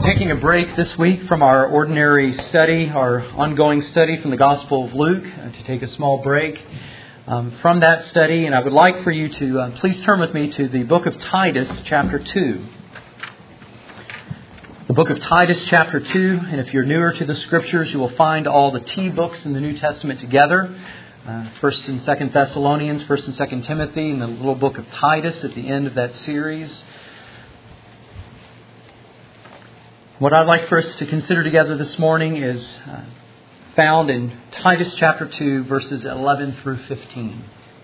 taking a break this week from our ordinary study, our ongoing study from the Gospel of Luke, to take a small break from that study. And I would like for you to please turn with me to the book of Titus, chapter 2. The book of Titus, chapter 2. And if you're newer to the Scriptures, you will find all the T books in the New Testament together. 1st and 2nd Thessalonians, 1st and 2nd Timothy, and the little book of Titus at the end of that series. What I'd like for us to consider together this morning is found in Titus chapter 2, verses 11 through 15.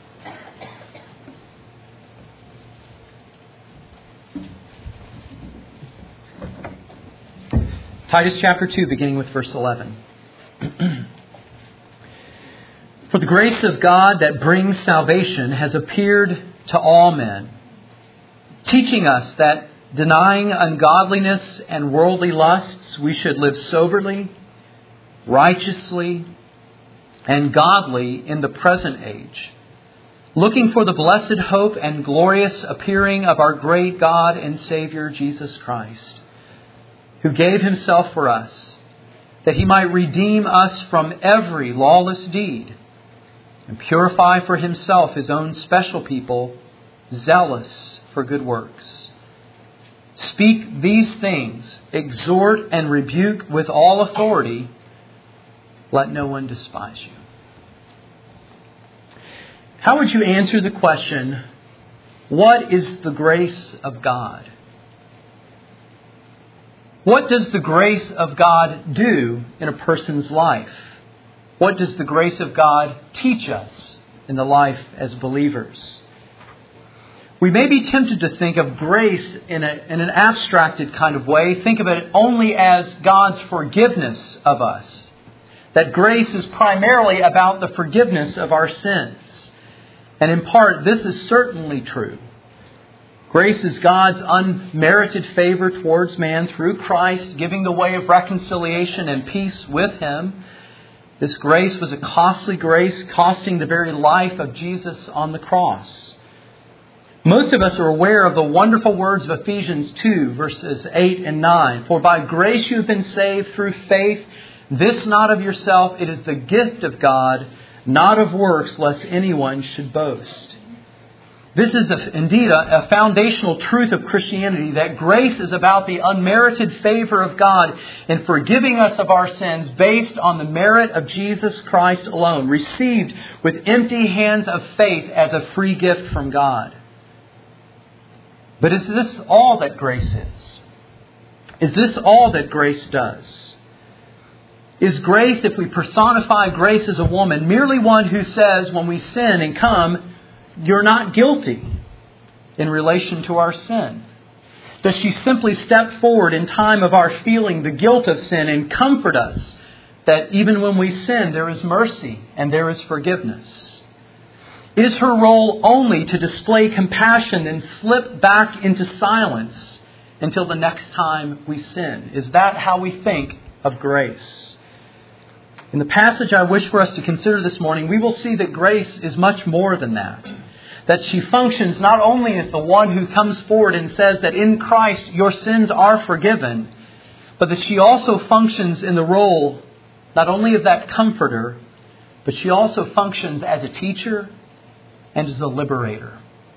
Titus chapter 2, beginning with verse 11. For the grace of God that brings salvation has appeared to all men, teaching us that denying ungodliness and worldly lusts, we should live soberly, righteously, and godly in the present age, looking for the blessed hope and glorious appearing of our great God and Savior Jesus Christ, who gave Himself for us, that He might redeem us from every lawless deed and purify for Himself His own special people, zealous for good works. Speak these things, exhort and rebuke with all authority. Let no one despise you. How would you answer the question, what is the grace of God? What does the grace of God do in a person's life? What does the grace of God teach us in the life as believers? We may be tempted to think of grace in an abstracted kind of way. Think of it only as God's forgiveness of us. That grace is primarily about the forgiveness of our sins. And in part, this is certainly true. Grace is God's unmerited favor towards man through Christ, giving the way of reconciliation and peace with Him. This grace was a costly grace, costing the very life of Jesus on the cross. Most of us are aware of the wonderful words of Ephesians 2, verses 8 and 9. For by grace you have been saved through faith, this not of yourself, it is the gift of God, not of works, lest anyone should boast. This is indeed a foundational truth of Christianity, that grace is about the unmerited favor of God in forgiving us of our sins based on the merit of Jesus Christ alone, received with empty hands of faith as a free gift from God. But is this all that grace is? Is this all that grace does? Is grace, if we personify grace as a woman, merely one who says when we sin and come, you're not guilty in relation to our sin? Does she simply step forward in time of our feeling the guilt of sin and comfort us that even when we sin, there is mercy and there is forgiveness? Is her role only to display compassion and slip back into silence until the next time we sin? Is that how we think of grace? In the passage I wish for us to consider this morning, we will see that grace is much more than that. That she functions not only as the one who comes forward and says that in Christ your sins are forgiven, but that she also functions in the role not only of that comforter, but she also functions as a teacher and as a liberator.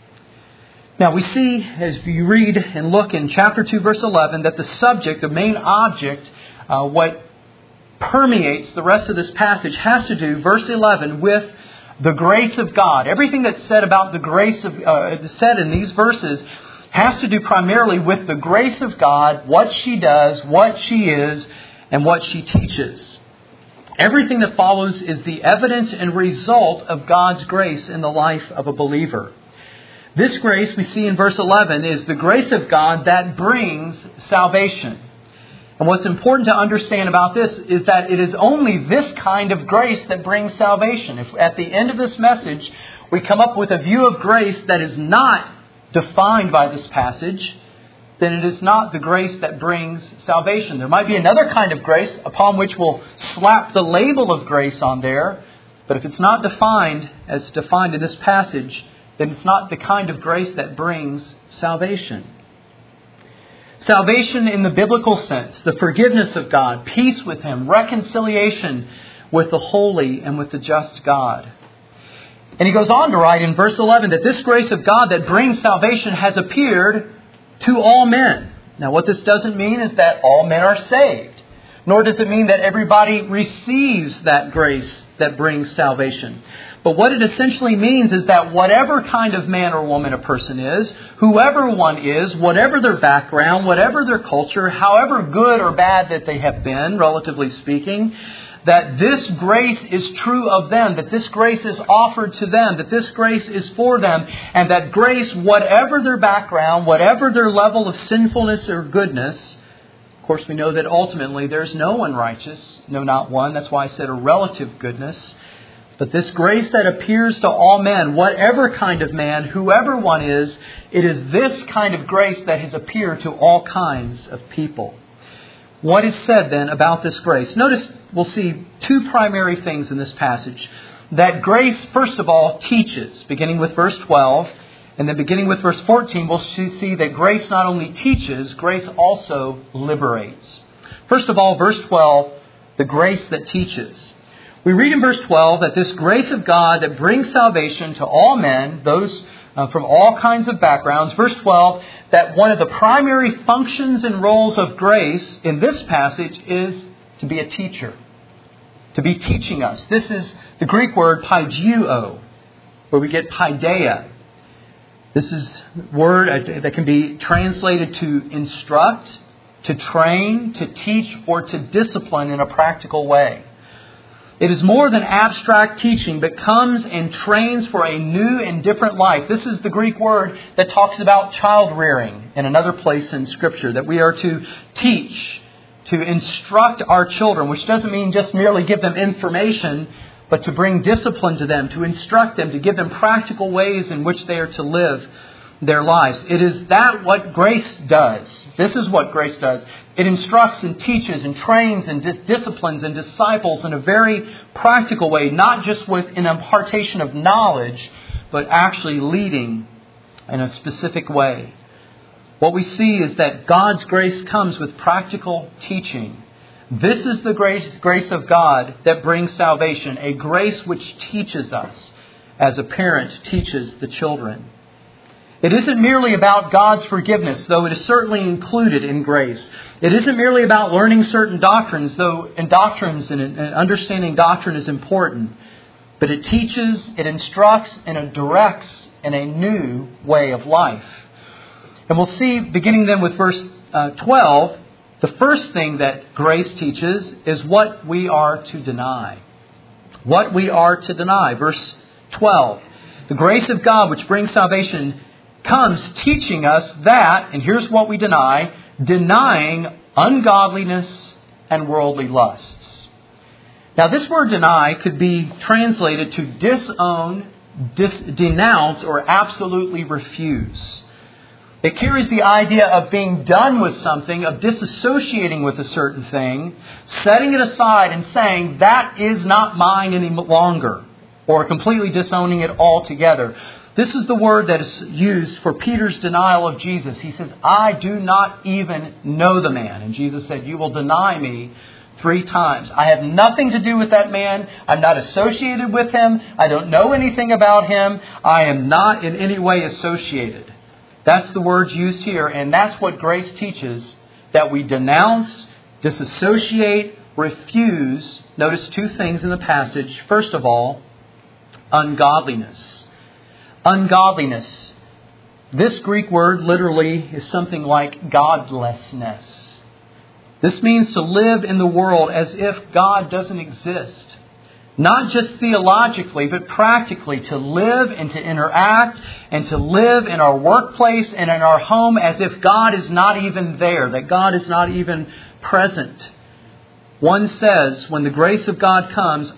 Now we see, as you read and look in chapter 2, verse 11, that the subject, the main object, what permeates the rest of this passage has to do, verse 11, with the grace of God. Everything that's said about the grace of said in these verses has to do primarily with the grace of God, what she does, what she is, and what she teaches. Everything that follows is the evidence and result of God's grace in the life of a believer. This grace we see in verse 11 is the grace of God that brings salvation. And what's important to understand about this is that it is only this kind of grace that brings salvation. If at the end of this message we come up with a view of grace that is not defined by this passage, then it is not the grace that brings salvation. There might be another kind of grace upon which we'll slap the label of grace on there, but if it's not defined as defined in this passage, then it's not the kind of grace that brings salvation. Salvation in the biblical sense, the forgiveness of God, peace with Him, reconciliation with the holy and with the just God. And he goes on to write in verse 11 that this grace of God that brings salvation has appeared to all men. Now what this doesn't mean is that all men are saved. Nor does it mean that everybody receives that grace that brings salvation. But what it essentially means is that whatever kind of man or woman a person is, whoever one is, whatever their background, whatever their culture, however good or bad that they have been, relatively speaking, that this grace is true of them, that this grace is offered to them, that this grace is for them, and that grace, whatever their background, whatever their level of sinfulness or goodness, of course we know that ultimately there's no one righteous, no not one, that's why I said a relative goodness, but this grace that appears to all men, whatever kind of man, whoever one is, it is this kind of grace that has appeared to all kinds of people. What is said then about this grace? Notice we'll see two primary things in this passage. That grace, first of all, teaches, beginning with verse 12, and then beginning with verse 14, we'll see that grace not only teaches, grace also liberates. First of all, verse 12, the grace that teaches. We read in verse 12 that this grace of God that brings salvation to all men, those from all kinds of backgrounds. Verse 12, that one of the primary functions and roles of grace in this passage is to be a teacher, to be teaching us. This is the Greek word paigeuo, where we get paideia. This is a word that can be translated to instruct, to train, to teach, or to discipline in a practical way. It is more than abstract teaching, but comes and trains for a new and different life. This is the Greek word that talks about child rearing in another place in Scripture, that we are to teach, to instruct our children, which doesn't mean just merely give them information, but to bring discipline to them, to instruct them, to give them practical ways in which they are to live their lives. It is that what grace does. This is what grace does. It instructs and teaches and trains and disciplines and disciples in a very practical way, not just with an impartation of knowledge, but actually leading in a specific way. What we see is that God's grace comes with practical teaching. This is the grace of God that brings salvation, a grace which teaches us as a parent teaches the children. It isn't merely about God's forgiveness, though it is certainly included in grace. It isn't merely about learning certain doctrines, though in doctrines and understanding doctrine is important. But it teaches, it instructs, and it directs in a new way of life. And we'll see, beginning then with verse 12, the first thing that grace teaches is what we are to deny. What we are to deny. Verse 12. The grace of God which brings salvation comes teaching us that, and here's what we deny, denying ungodliness and worldly lusts. Now this word deny could be translated to disown, denounce, or absolutely refuse. It carries the idea of being done with something, of disassociating with a certain thing, setting it aside and saying, that is not mine any longer, or completely disowning it altogether. This is the word that is used for Peter's denial of Jesus. He says, I do not even know the man. And Jesus said, you will deny me 3 times. I have nothing to do with that man. I'm not associated with him. I don't know anything about him. I am not in any way associated. That's the words used here. And that's what grace teaches, that we denounce, disassociate, refuse. Notice 2 things in the passage. First of all, ungodliness. Ungodliness. This Greek word literally is something like godlessness. This means to live in the world as if God doesn't exist. Not just theologically, but practically, to live and to interact and to live in our workplace and in our home as if God is not even there, that God is not even present. One says, when the grace of God comes,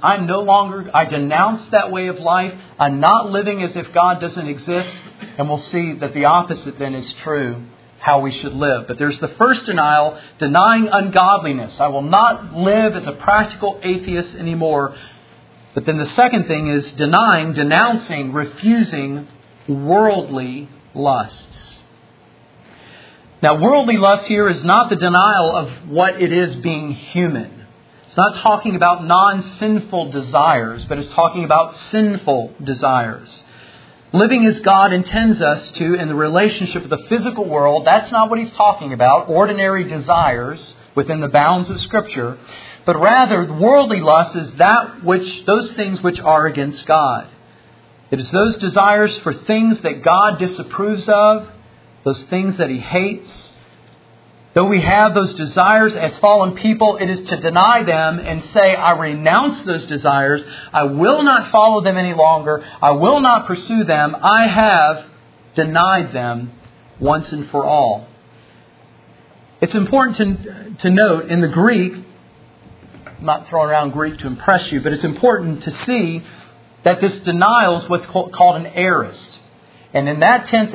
I denounce that way of life. I'm not living as if God doesn't exist. And we'll see that the opposite then is true, how we should live. But there's the first denial, denying ungodliness. I will not live as a practical atheist anymore. But then the second thing is denying, denouncing, refusing worldly lusts. Now, worldly lust here is not the denial of what it is being human. It's not talking about non-sinful desires, but it's talking about sinful desires. Living as God intends us to in the relationship with the physical world, that's not what he's talking about, ordinary desires within the bounds of Scripture, but rather worldly lust is those things which are against God. It is those desires for things that God disapproves of, those things that he hates. Though we have those desires as fallen people, it is to deny them and say, I renounce those desires. I will not follow them any longer. I will not pursue them. I have denied them once and for all. It's important to note in the Greek, I'm not throwing around Greek to impress you, but it's important to see that this denial is what's called an aorist. And in that tense,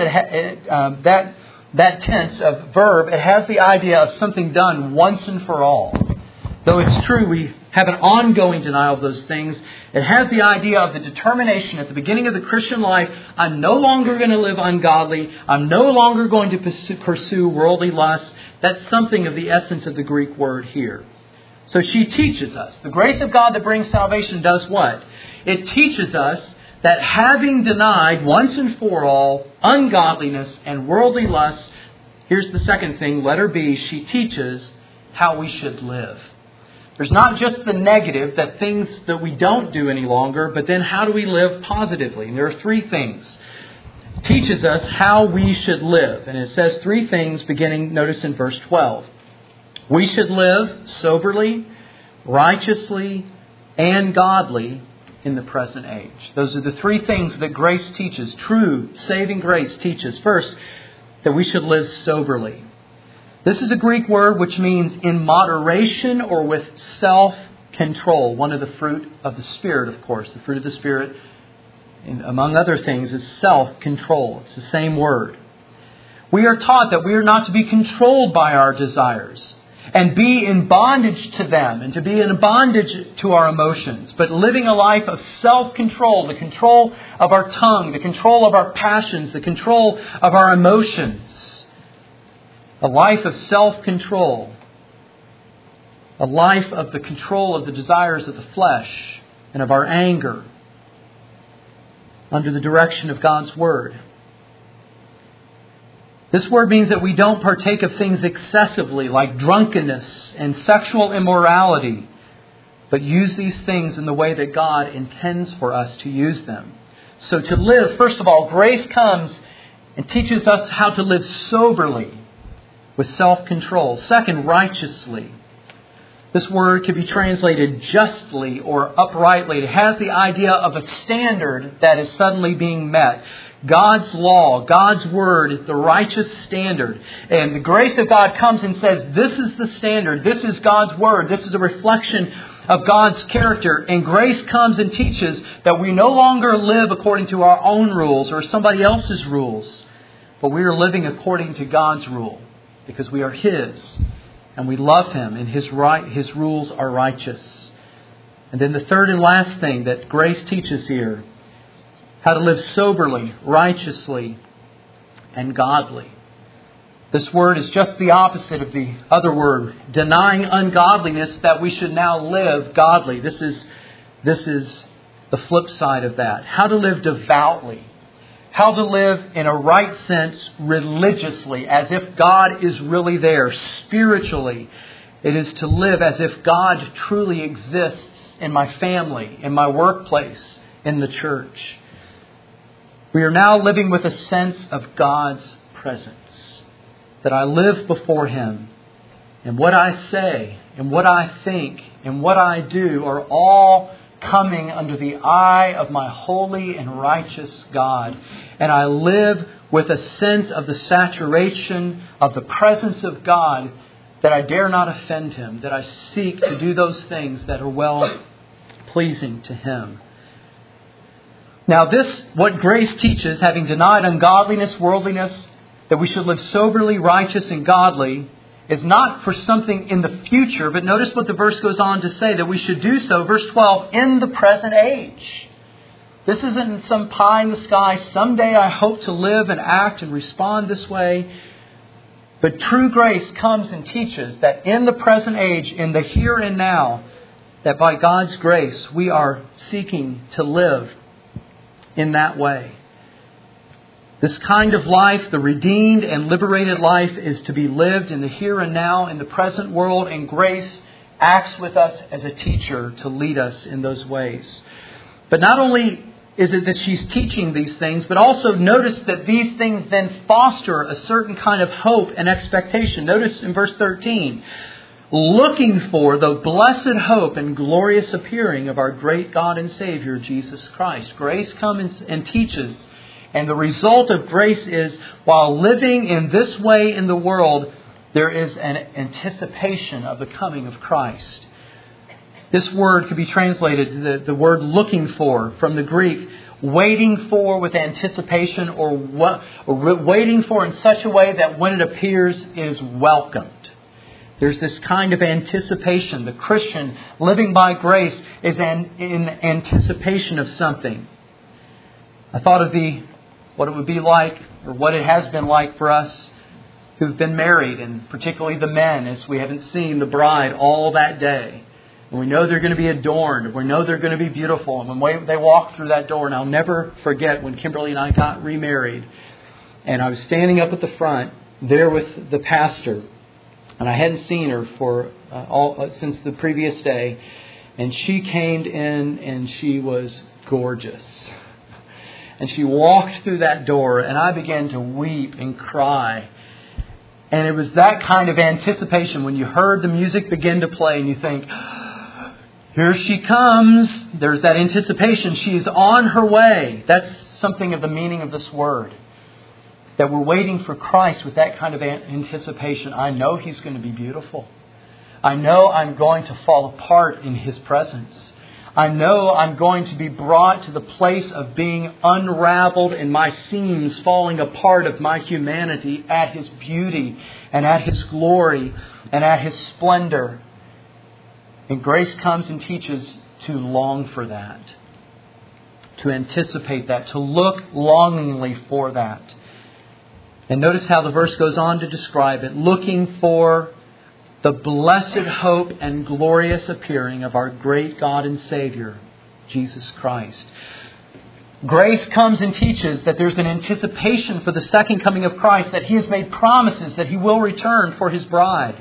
that tense of verb, it has the idea of something done once and for all. Though it's true we have an ongoing denial of those things, it has the idea of the determination at the beginning of the Christian life, I'm no longer going to live ungodly. I'm no longer going to pursue worldly lusts. That's something of the essence of the Greek word here. So she teaches us. The grace of God that brings salvation does what? It teaches us that having denied once and for all ungodliness and worldly lusts, here's the second thing, letter B, she teaches how we should live. There's not just the negative, that things that we don't do any longer, but then how do we live positively? And there are three things. It teaches us how we should live. And it says three things beginning, notice in verse 12. We should live soberly, righteously, and godly in the present age. Those are the three things that grace teaches. True saving grace teaches. First, that we should live soberly. This is a Greek word which means in moderation or with self-control. One of the fruit of the Spirit, of course. The fruit of the Spirit, among other things, is self-control. It's the same word. We are taught that we are not to be controlled by our desires and be in bondage to them and to be in bondage to our emotions, but living a life of self-control, the control of our tongue, the control of our passions, the control of our emotions. A life of self-control. A life of the control of the desires of the flesh and of our anger under the direction of God's Word. This word means that we don't partake of things excessively like drunkenness and sexual immorality, but use these things in the way that God intends for us to use them. So to live, first of all, grace comes and teaches us how to live soberly with self-control. Second, righteously. This word could be translated justly or uprightly. It has the idea of a standard that is suddenly being met. God's law, God's word is the righteous standard. And the grace of God comes and says, this is the standard. This is God's word. This is a reflection of God's character. And grace comes and teaches that we no longer live according to our own rules or somebody else's rules, but we are living according to God's rule because we are His and we love Him and His rules are righteous. And then the third and last thing that grace teaches here, how to live soberly, righteously, and godly. This word is just the opposite of the other word, denying ungodliness, that we should now live godly. This is the flip side of that. How to live devoutly. How to live in a right sense religiously, as if God is really there. Spiritually, it is to live as if God truly exists in my family, in my workplace, in the church. We are now living with a sense of God's presence. That I live before Him. And what I say, and what I think, and what I do are all coming under the eye of my holy and righteous God. And I live with a sense of the saturation of the presence of God, that I dare not offend Him. That I seek to do those things that are well pleasing to Him. Now what grace teaches, having denied ungodliness, worldliness, that we should live soberly, righteous, and godly, is not for something in the future, but notice what the verse goes on to say, that we should do so, verse 12, in the present age. This isn't some pie in the sky, someday I hope to live and act and respond this way. But true grace comes and teaches that in the present age, in the here and now, that by God's grace we are seeking to live in that way. This kind of life, the redeemed and liberated life, is to be lived in the here and now, in the present world, and grace acts with us as a teacher to lead us in those ways. But not only is it that she's teaching these things, but also notice that these things then foster a certain kind of hope and expectation. Notice in verse 13, looking for the blessed hope and glorious appearing of our great God and Savior, Jesus Christ. Grace comes and teaches. And the result of grace is, while living in this way in the world, there is an anticipation of the coming of Christ. This word could be translated, the word looking for, from the Greek, waiting for with anticipation, or waiting for in such a way that when it appears, it is welcomed. There's this kind of anticipation. The Christian living by grace is in anticipation of something. I thought of what it would be like, or what it has been like for us who've been married, and particularly the men, as we haven't seen the bride all that day. And we know they're going to be adorned. We know they're going to be beautiful. And when they walk through that door, and I'll never forget when Kimberly and I got remarried, and I was standing up at the front there with the pastor, and I hadn't seen her for since the previous day, and she came in and she was gorgeous. And she walked through that door, and I began to weep and cry. And it was that kind of anticipation when you heard the music begin to play and you think, here she comes. There's that anticipation. She is on her way. That's something of the meaning of this word. That we're waiting for Christ with that kind of anticipation. I know He's going to be beautiful. I know I'm going to fall apart in His presence. I know I'm going to be brought to the place of being unraveled and my seams falling apart of my humanity at His beauty and at His glory and at His splendor. And grace comes and teaches to long for that, to anticipate that, to look longingly for that. And notice how the verse goes on to describe it, looking for the blessed hope and glorious appearing of our great God and Savior, Jesus Christ. Grace comes and teaches that there's an anticipation for the second coming of Christ, that He has made promises that He will return for His bride.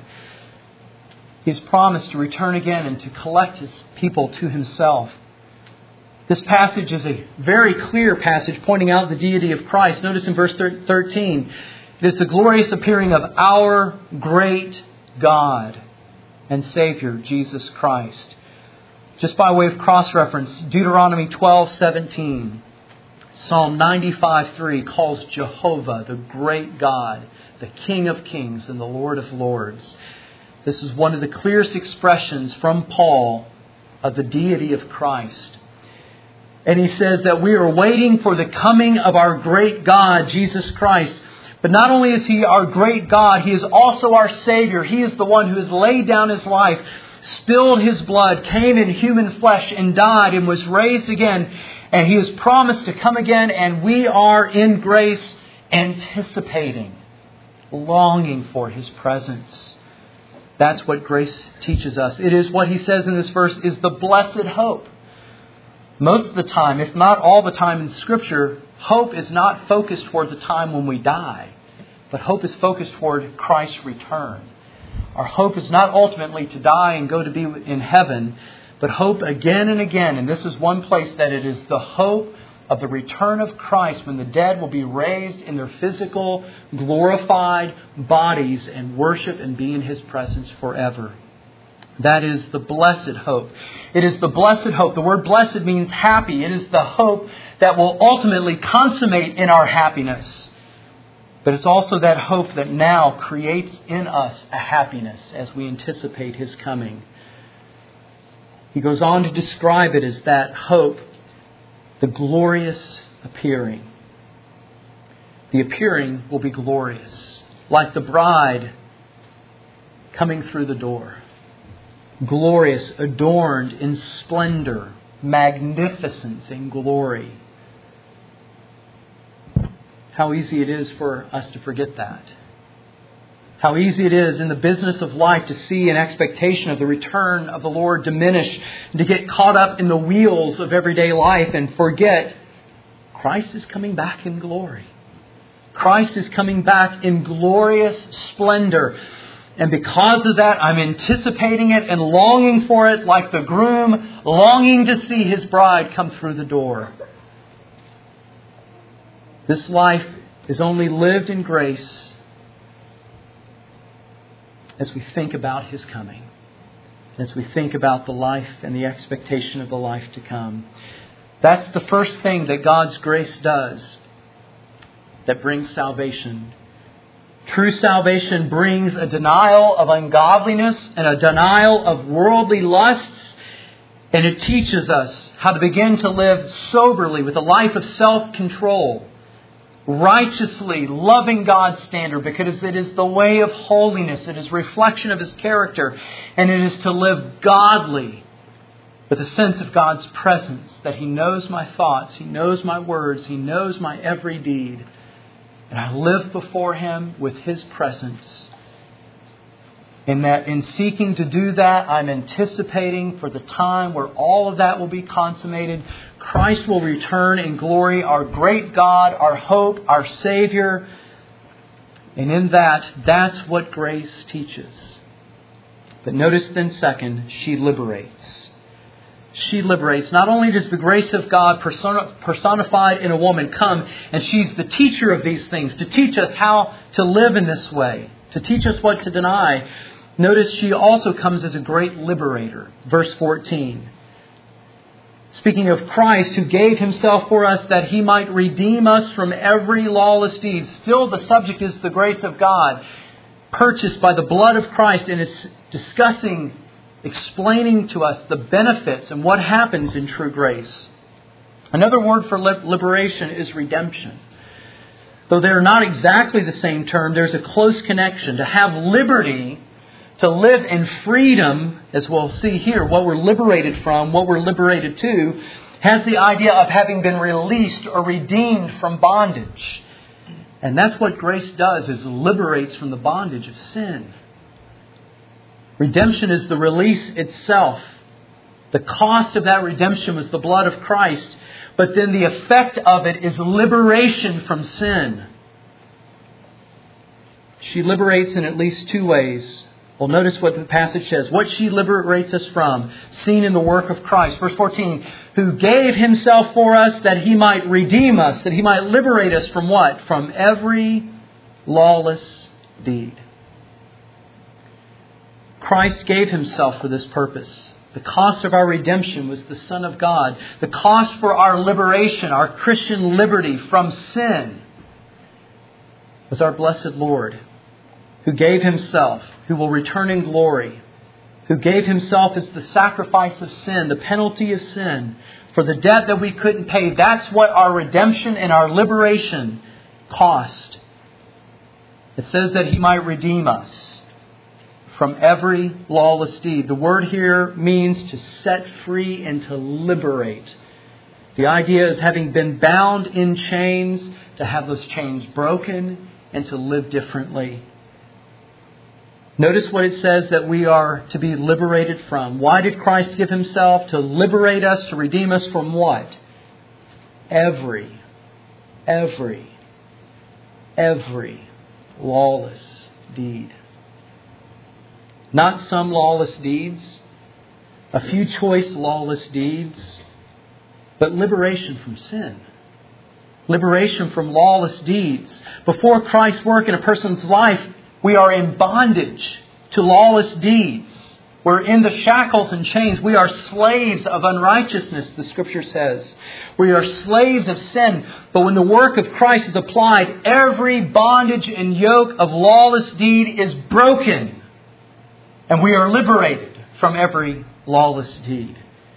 He's promised to return again and to collect His people to Himself. This passage is a very clear passage pointing out the deity of Christ. Notice in verse 13, it is the glorious appearing of our great God and Savior, Jesus Christ. Just by way of cross-reference, Deuteronomy 12:17, Psalm 95:3 calls Jehovah the great God, the King of kings and the Lord of lords. This is one of the clearest expressions from Paul of the deity of Christ. And he says that we are waiting for the coming of our great God, Jesus Christ. But not only is He our great God, He is also our Savior. He is the one who has laid down His life, spilled His blood, came in human flesh and died and was raised again. And He has promised to come again, and we are in grace anticipating, longing for His presence. That's what grace teaches us. It is what he says in this verse is the blessed hope. Most of the time, if not all the time in Scripture, hope is not focused toward the time when we die, but hope is focused toward Christ's return. Our hope is not ultimately to die and go to be in heaven, but hope again and again. And this is one place that it is the hope of the return of Christ when the dead will be raised in their physical, glorified bodies and worship and be in His presence forever. That is the blessed hope. It is the blessed hope. The word blessed means happy. It is the hope that will ultimately consummate in our happiness. But it's also that hope that now creates in us a happiness as we anticipate His coming. He goes on to describe it as that hope, the glorious appearing. The appearing will be glorious, like the bride coming through the door. Glorious, adorned in splendor, magnificence, and glory. How easy it is for us to forget that. How easy it is in the business of life to see an expectation of the return of the Lord diminish, and to get caught up in the wheels of everyday life and forget Christ is coming back in glory. Christ is coming back in glorious splendor. And because of that, I'm anticipating it and longing for it like the groom longing to see his bride come through the door. This life is only lived in grace as we think about His coming, as we think about the life and the expectation of the life to come. That's the first thing that God's grace does that brings salvation. True salvation brings a denial of ungodliness and a denial of worldly lusts, and it teaches us how to begin to live soberly with a life of self-control, righteously loving God's standard, because it is the way of holiness. It is a reflection of His character, and it is to live godly with a sense of God's presence, that He knows my thoughts, He knows my words, He knows my every deed. And I live before Him with His presence. And that in seeking to do that, I'm anticipating for the time where all of that will be consummated. Christ will return in glory, our great God, our hope, our Savior. And in that's what grace teaches. But notice then, second, she liberates. She liberates. Not only does the grace of God personified in a woman come, and she's the teacher of these things, to teach us how to live in this way, to teach us what to deny. Notice she also comes as a great liberator. Verse 14. Speaking of Christ, who gave Himself for us that He might redeem us from every lawless deed. Still the subject is the grace of God, purchased by the blood of Christ, and it's explaining to us the benefits and what happens in true grace. Another word for liberation is redemption. Though they're not exactly the same term, there's a close connection. To have liberty, to live in freedom, as we'll see here, what we're liberated from, what we're liberated to, has the idea of having been released or redeemed from bondage. And that's what grace does, is liberates from the bondage of sin. Redemption is the release itself. The cost of that redemption was the blood of Christ. But then the effect of it is liberation from sin. She liberates in at least two ways. Well, notice what the passage says. What she liberates us from, seen in the work of Christ. Verse 14, who gave Himself for us that He might redeem us, that He might liberate us from what? From every lawless deed. Christ gave Himself for this purpose. The cost of our redemption was the Son of God. The cost for our liberation, our Christian liberty from sin, was our blessed Lord, who gave Himself, who will return in glory, who gave Himself as the sacrifice of sin, the penalty of sin, for the debt that we couldn't pay. That's what our redemption and our liberation cost. It says that He might redeem us from every lawless deed. The word here means to set free and to liberate. The idea is, having been bound in chains, to have those chains broken and to live differently. Notice what it says that we are to be liberated from. Why did Christ give Himself? To liberate us, to redeem us from what? Every lawless deed. Not some lawless deeds, a few choice lawless deeds, but liberation from sin. Liberation from lawless deeds. Before Christ's work in a person's life, we are in bondage to lawless deeds. We're in the shackles and chains. We are slaves of unrighteousness, the Scripture says. We are slaves of sin. But when the work of Christ is applied, every bondage and yoke of lawless deed is broken. And we are liberated from every lawless deed.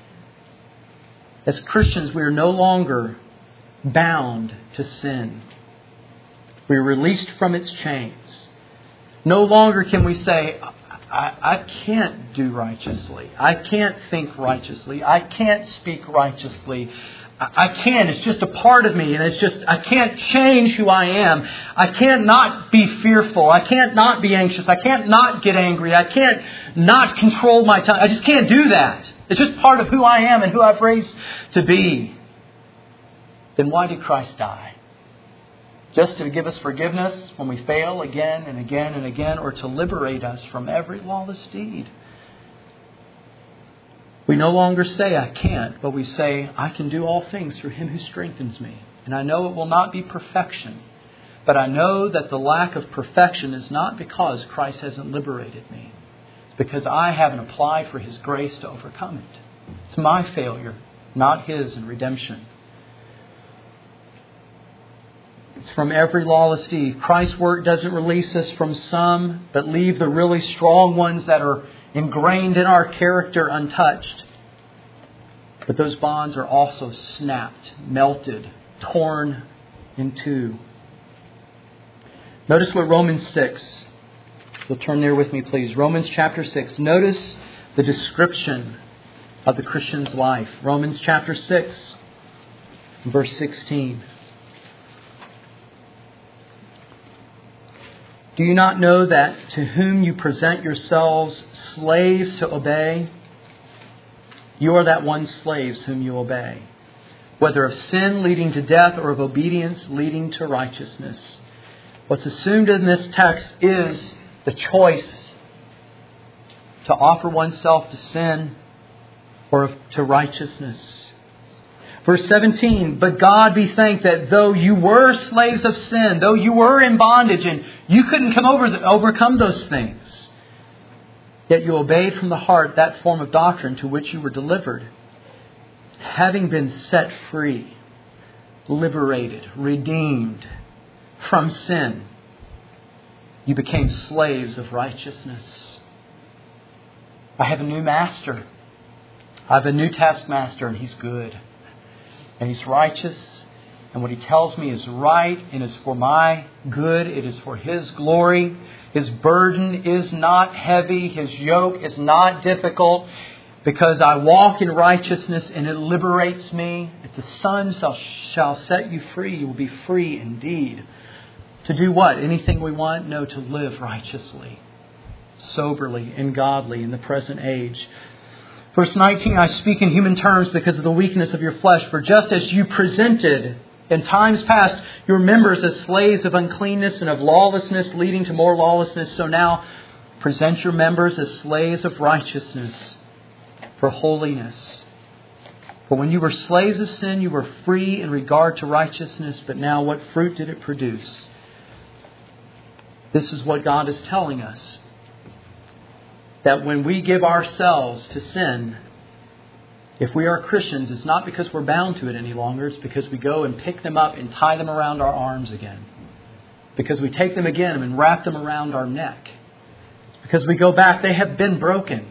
As Christians, we are no longer bound to sin. We are released from its chains. No longer can we say, I can't do righteously. I can't think righteously. I can't speak righteously. I can't. It's just a part of me. And I can't change who I am. I can't not be fearful. I can't not be anxious. I can't not get angry. I can't not control my tongue. I just can't do that. It's just part of who I am and who I've raised to be. Then why did Christ die? Just to give us forgiveness when we fail again and again and again, or to liberate us from every lawless deed? We no longer say, I can't, but we say, I can do all things through Him who strengthens me. And I know it will not be perfection, but I know that the lack of perfection is not because Christ hasn't liberated me. It's because I haven't applied for His grace to overcome it. It's my failure, not His in redemption. It's from every lawless deed. Christ's work doesn't release us from some, but leave the really strong ones that are ingrained in our character untouched. But those bonds are also snapped, melted, torn in two. Notice what Romans 6. You'll turn there with me, please. Romans chapter 6. Notice the description of the Christian's life. Romans chapter 6, verse 16. Do you not know that to whom you present yourselves slaves to obey, you are that one slaves whom you obey, whether of sin leading to death or of obedience leading to righteousness? What's assumed in this text is the choice to offer oneself to sin or to righteousness. Verse 17, but God be thanked that though you were slaves of sin, though you were in bondage and you couldn't overcome those things, yet you obeyed from the heart that form of doctrine to which you were delivered. Having been set free, liberated, redeemed from sin, you became slaves of righteousness. I have a new master. I have a new taskmaster, and He's good. And He's righteous. And what He tells me is right and is for my good. It is for His glory. His burden is not heavy. His yoke is not difficult. Because I walk in righteousness and it liberates me. If the Son shall set you free, you will be free indeed. To do what? Anything we want? No, to live righteously, soberly, and godly in the present age. Verse 19, I speak in human terms because of the weakness of your flesh. For just as you presented in times past your members as slaves of uncleanness and of lawlessness leading to more lawlessness, so now present your members as slaves of righteousness for holiness. For when you were slaves of sin, you were free in regard to righteousness. But now what fruit did it produce? This is what God is telling us. That when we give ourselves to sin, if we are Christians, it's not because we're bound to it any longer. It's because we go and pick them up and tie them around our arms again. Because we take them again and wrap them around our neck. Because we go back, they have been broken.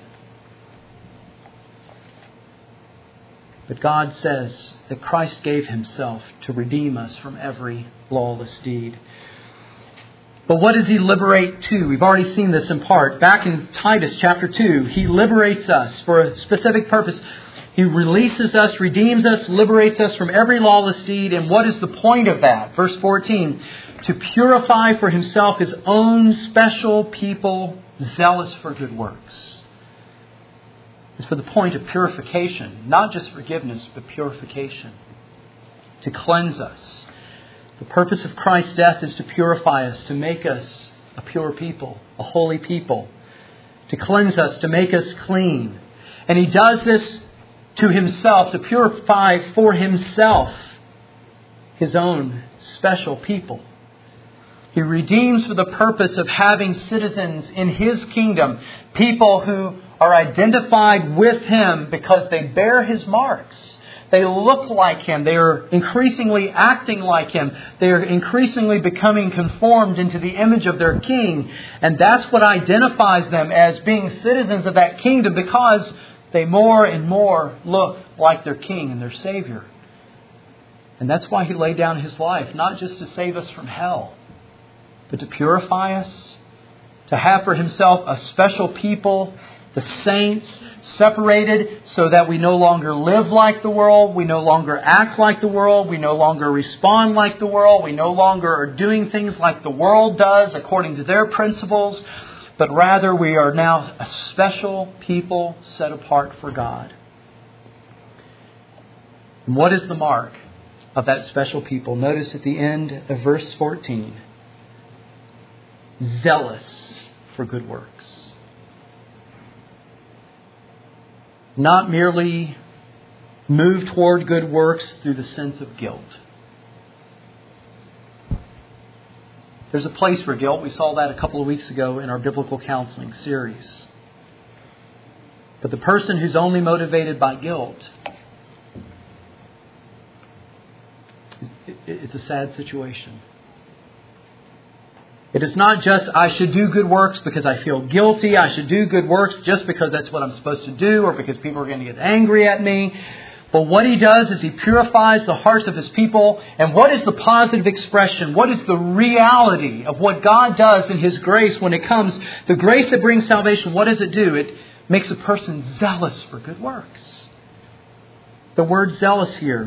But God says that Christ gave Himself to redeem us from every lawless deed. But what does He liberate to? We've already seen this in part. Back in Titus chapter 2, He liberates us for a specific purpose. He releases us, redeems us, liberates us from every lawless deed. And what is the point of that? Verse 14, to purify for Himself His own special people, zealous for good works. It's for the point of purification, not just forgiveness, but purification. To cleanse us. The purpose of Christ's death is to purify us, to make us a pure people, a holy people. To cleanse us, to make us clean. And He does this to Himself, to purify for Himself His own special people. He redeems for the purpose of having citizens in His kingdom, people who are identified with Him because they bear His marks. They look like Him. They are increasingly acting like Him. They are increasingly becoming conformed into the image of their King. And that's what identifies them as being citizens of that kingdom, because they more and more look like their King and their Savior. And that's why He laid down His life, not just to save us from hell, but to purify us, to have for Himself a special people, the saints, separated so that we no longer live like the world, we no longer act like the world, we no longer respond like the world, we no longer are doing things like the world does according to their principles, but rather we are now a special people set apart for God. And what is the mark of that special people? Notice at the end of verse 14, zealous for good works. Not merely move toward good works through the sense of guilt. There's a place for guilt. We saw that a couple of weeks ago in our biblical counseling series. But the person who's only motivated by guilt, it's a sad situation. It is not just, I should do good works because I feel guilty. I should do good works just because that's what I'm supposed to do or because people are going to get angry at me. But what He does is He purifies the hearts of His people. And what is the positive expression? What is the reality of what God does in His grace when it comes? The grace that brings salvation, what does it do? It makes a person zealous for good works. The word zealous here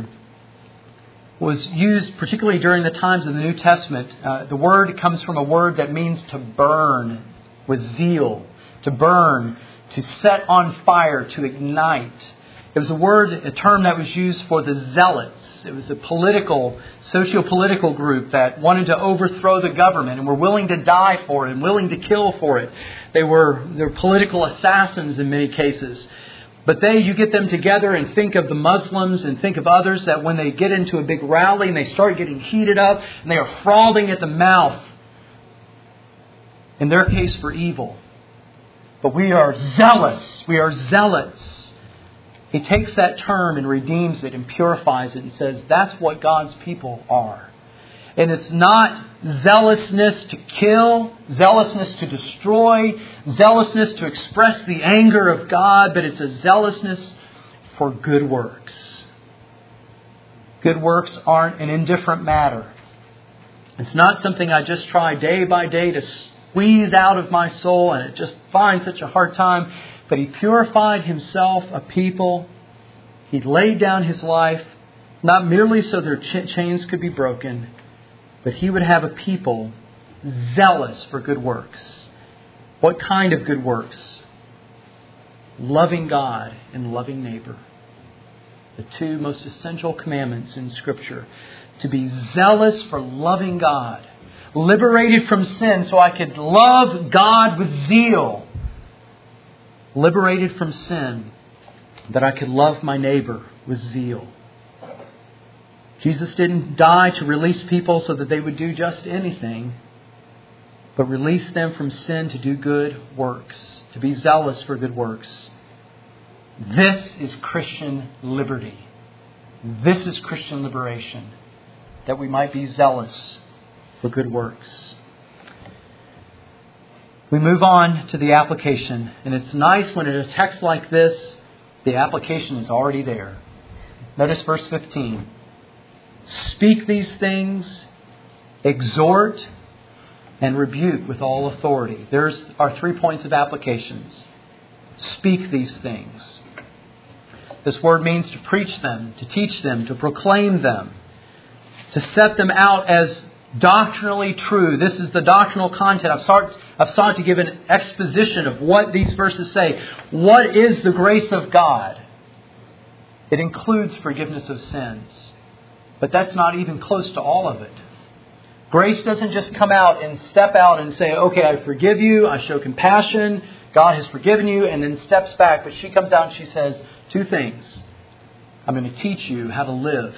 was used particularly during the times of the New Testament. The word comes from a word that means to burn with zeal, to burn, to set on fire, to ignite. It was a term that was used for the zealots. It was a socio-political group that wanted to overthrow the government and were willing to die for it and willing to kill for it. They were political assassins in many cases. But you get them together and think of the Muslims and think of others that when they get into a big rally and they start getting heated up and they are frothing at the mouth, in their case for evil. But we are zealous. We are zealots. He takes that term and redeems it and purifies it and says that's what God's people are. And it's not zealousness to kill, zealousness to destroy, zealousness to express the anger of God, but it's a zealousness for good works. Good works aren't an indifferent matter. It's not something I just try day by day to squeeze out of my soul and it just finds such a hard time. But He purified Himself a people. He laid down His life, not merely so their chains could be broken, but He would have a people zealous for good works. What kind of good works? Loving God and loving neighbor. The two most essential commandments in Scripture. To be zealous for loving God. Liberated from sin so I could love God with zeal. Liberated from sin that I could love my neighbor with zeal. Jesus didn't die to release people so that they would do just anything, but release them from sin to do good works, to be zealous for good works. This is Christian liberty. This is Christian liberation, that we might be zealous for good works. We move on to the application, and it's nice when in a text like this, the application is already there. Notice verse 15. Speak these things, exhort, and rebuke with all authority. There's our 3 points of applications. Speak these things. This word means to preach them, to teach them, to proclaim them, to set them out as doctrinally true. This is the doctrinal content. I've sought to give an exposition of what these verses say. What is the grace of God? It includes forgiveness of sins. But that's not even close to all of it. Grace doesn't just come out and step out and say, okay, I forgive you, I show compassion, God has forgiven you, and then steps back. But she comes out and she says 2 things. I'm going to teach you how to live.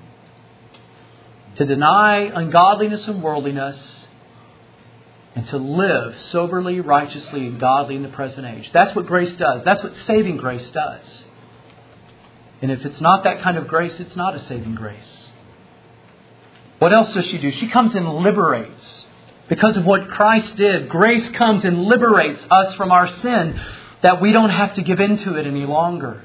To deny ungodliness and worldliness, and to live soberly, righteously, and godly in the present age. That's what grace does. That's what saving grace does. And if it's not that kind of grace, it's not a saving grace. What else does she do? She comes and liberates. Because of what Christ did, grace comes and liberates us from our sin, that we don't have to give into it any longer.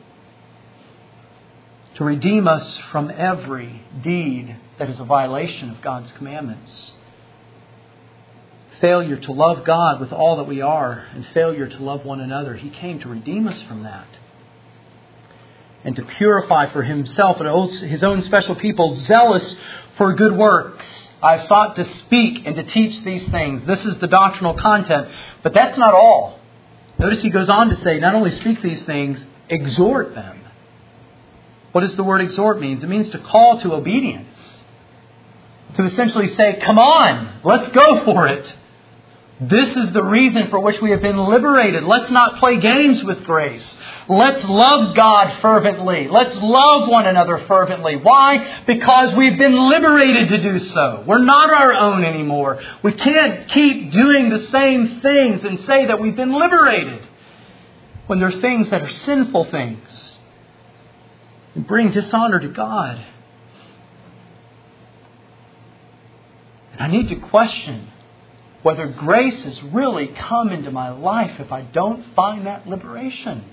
To redeem us from every deed that is a violation of God's commandments. failure to love God with all that we are and failure to love one another. He came to redeem us from that and to purify for Himself and His own special people, zealous for good works. I've sought to speak and to teach these things. This is the doctrinal content. But that's not all. Notice he goes on to say, not only speak these things, exhort them. What does the word exhort mean? It means to call to obedience. To essentially say, come on, let's go for it. This is the reason for which we have been liberated. Let's not play games with grace. Let's love God fervently. Let's love one another fervently. Why? Because we've been liberated to do so. We're not our own anymore. We can't keep doing the same things and say that we've been liberated when there are things that are sinful things and bring dishonor to God. And I need to question whether grace has really come into my life if I don't find that liberation.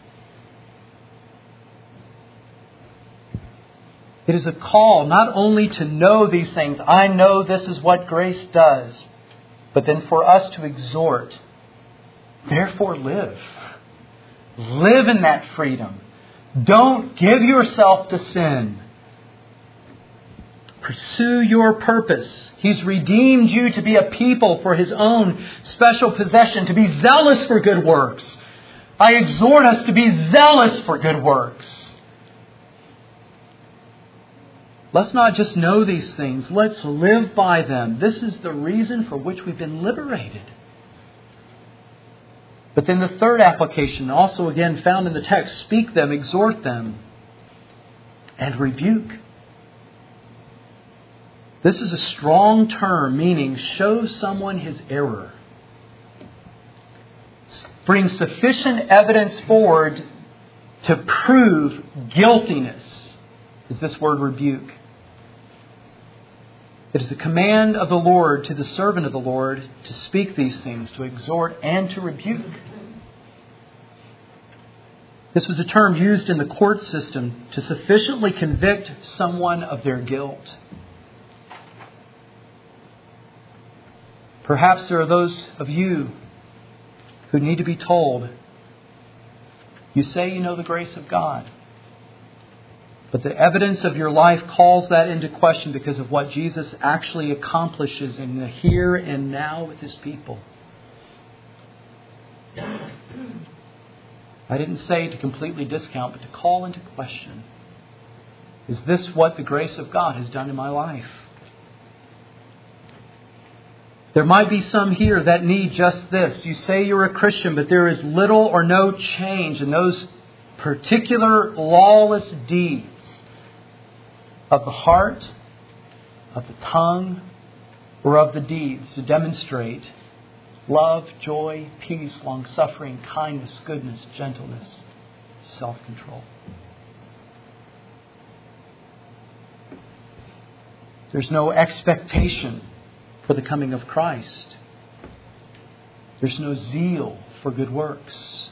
It is a call not only to know these things, I know this is what grace does, but then for us to exhort. Therefore live. Live in that freedom. Don't give yourself to sin. Pursue your purpose. He's redeemed you to be a people for His own special possession, to be zealous for good works. I exhort us to be zealous for good works. Let's not just know these things. Let's live by them. This is the reason for which we've been liberated. But then the third application, also again found in the text, speak them, exhort them, and rebuke. This is a strong term, meaning show someone his error. Bring sufficient evidence forward to prove guiltiness, is this word rebuke. It is a command of the Lord to the servant of the Lord to speak these things, to exhort and to rebuke. This was a term used in the court system to sufficiently convict someone of their guilt. Perhaps there are those of you who need to be told, you say you know the grace of God, but the evidence of your life calls that into question because of what Jesus actually accomplishes in the here and now with His people. I didn't say to completely discount, but to call into question. Is this what the grace of God has done in my life? There might be some here that need just this. You say you're a Christian, but there is little or no change in those particular lawless deeds of the heart, of the tongue, or of the deeds to demonstrate love, joy, peace, long-suffering, kindness, goodness, gentleness, self-control. There's no expectation for the coming of Christ. There's no zeal for good works.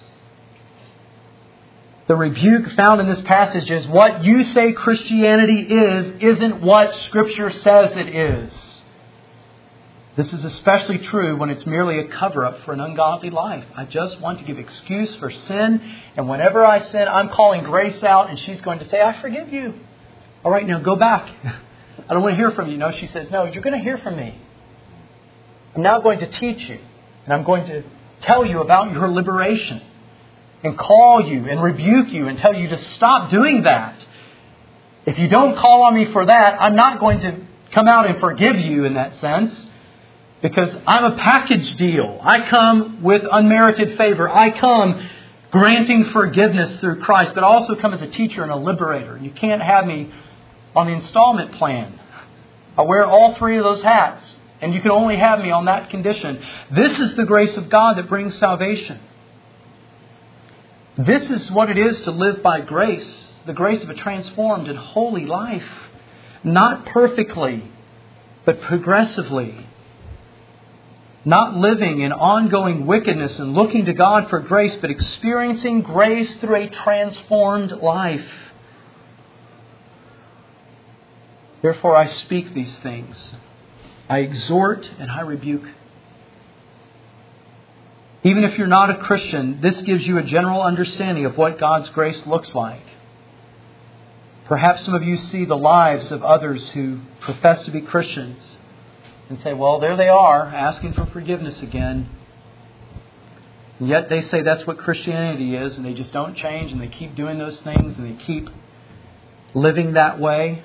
The rebuke found in this passage is what you say Christianity isn't what Scripture says it is. This is especially true when it's merely a cover-up for an ungodly life. I just want to give excuse for sin, and whenever I sin, I'm calling Grace out, and she's going to say, I forgive you. All right, now go back. I don't want to hear from you. No, she says, no, you're going to hear from me. I'm now going to teach you, and I'm going to tell you about your liberation, and call you and rebuke you and tell you to stop doing that. If you don't call on me for that, I'm not going to come out and forgive you in that sense, because I'm a package deal. I come with unmerited favor. I come granting forgiveness through Christ, but I also come as a teacher and a liberator. You can't have me on the installment plan. I wear all three of those hats, and you can only have me on that condition. This is the grace of God that brings salvation. This is what it is to live by grace, the grace of a transformed and holy life. Not perfectly, but progressively. Not living in ongoing wickedness and looking to God for grace, but experiencing grace through a transformed life. Therefore I speak these things. I exhort and I rebuke. Even if you're not a Christian, this gives you a general understanding of what God's grace looks like. Perhaps some of you see the lives of others who profess to be Christians and say, well, there they are, asking for forgiveness again. And yet they say that's what Christianity is, and they just don't change, and they keep doing those things, and they keep living that way.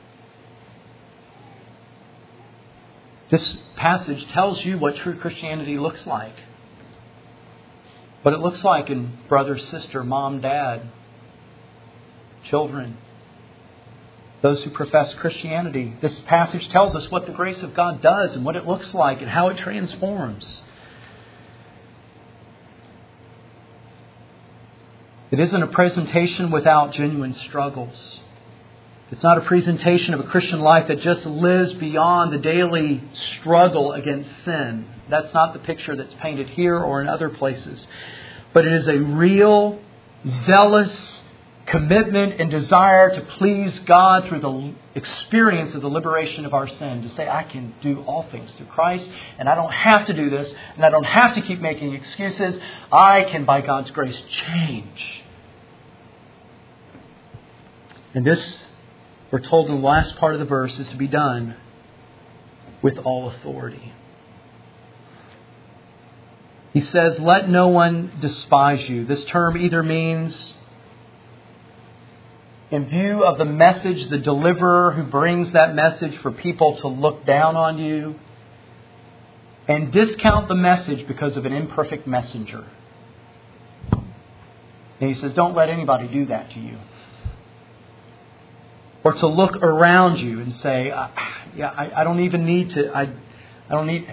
This passage tells you what true Christianity looks like. What it looks like in brother, sister, mom, dad, children, those who profess Christianity. This passage tells us what the grace of God does and what it looks like and how it transforms. It isn't a presentation without genuine struggles. It's not a presentation of a Christian life that just lives beyond the daily struggle against sin. That's not the picture that's painted here or in other places. But it is a real, zealous commitment and desire to please God through the experience of the liberation of our sin. To say, I can do all things through Christ, and I don't have to do this, and I don't have to keep making excuses. I can, by God's grace, change. And this, we're told in the last part of the verse, is to be done with all authority. He says, let no one despise you. This term either means, in view of the message, the deliverer who brings that message for people to look down on you and discount the message because of an imperfect messenger. And he says, don't let anybody do that to you. Or to look around you and say, I don't even need to, I don't need...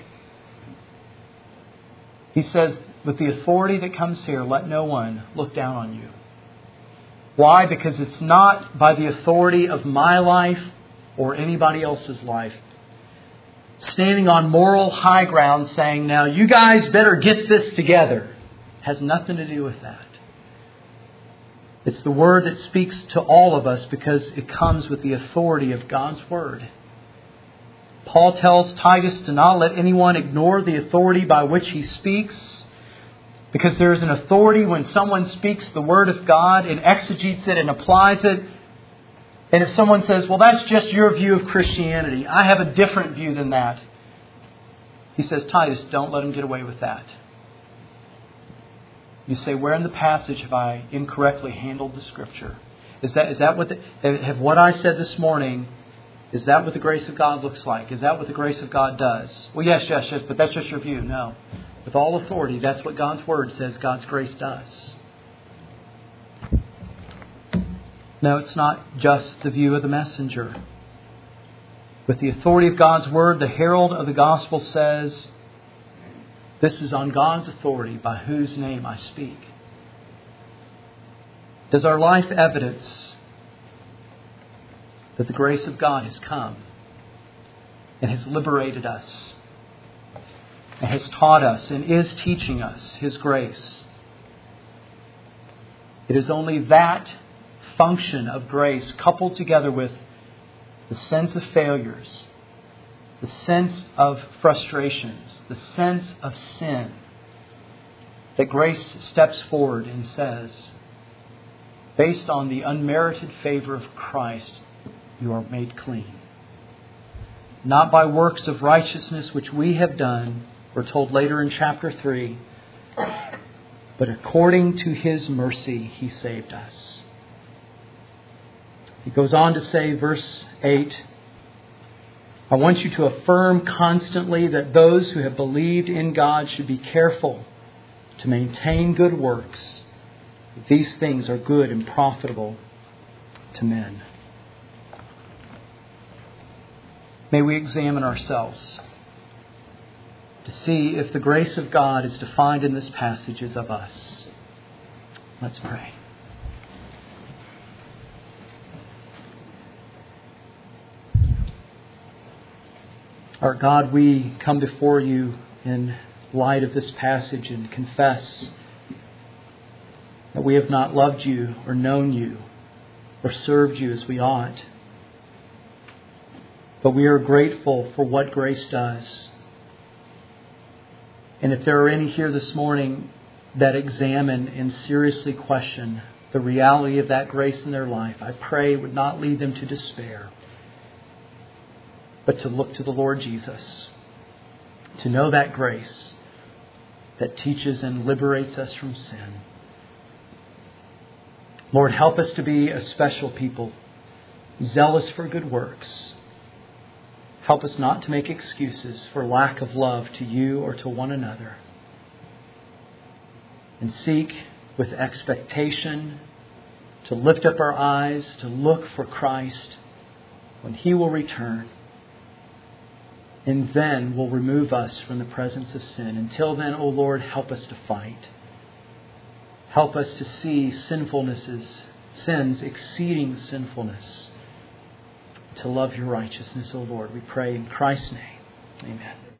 He says, with the authority that comes here, let no one look down on you. Why? Because it's not by the authority of my life or anybody else's life. Standing on moral high ground saying, now you guys better get this together, has nothing to do with that. It's the Word that speaks to all of us because it comes with the authority of God's Word. Paul tells Titus to not let anyone ignore the authority by which he speaks, because there is an authority when someone speaks the Word of God and exegetes it and applies it. And if someone says, well, that's just your view of Christianity, I have a different view than that. He says, Titus, don't let him get away with that. You say, where in the passage have I incorrectly handled the Scripture? Is that what I said this morning? Is that what the grace of God looks like? Is that what the grace of God does? Well, yes, but that's just your view. No. With all authority, that's what God's Word says God's grace does. No, it's not just the view of the messenger. With the authority of God's Word, the herald of the gospel says, this is on God's authority by whose name I speak. Does our life evidence that the grace of God has come and has liberated us and has taught us and is teaching us His grace? It is only that function of grace coupled together with the sense of failures, the sense of frustrations, the sense of sin, that grace steps forward and says, based on the unmerited favor of Christ, you are made clean. Not by works of righteousness which we have done, we're told later in chapter 3, but according to His mercy He saved us. He goes on to say, verse 8, I want you to affirm constantly that those who have believed in God should be careful to maintain good works. These things are good and profitable to men. May we examine ourselves to see if the grace of God is defined in this passage as of us. Let's pray. Our God, we come before you in light of this passage and confess that we have not loved you or known you or served you as we ought. But we are grateful for what grace does. And if there are any here this morning that examine and seriously question the reality of that grace in their life, I pray it would not lead them to despair, but to look to the Lord Jesus, to know that grace that teaches and liberates us from sin. Lord, help us to be a special people, zealous for good works. Help us not to make excuses for lack of love to you or to one another. And seek with expectation to lift up our eyes, to look for Christ when He will return. And then will remove us from the presence of sin. Until then, O Lord, help us to fight. Help us to see sins exceeding sinfulness. To love your righteousness, O Lord. We pray in Christ's name. Amen.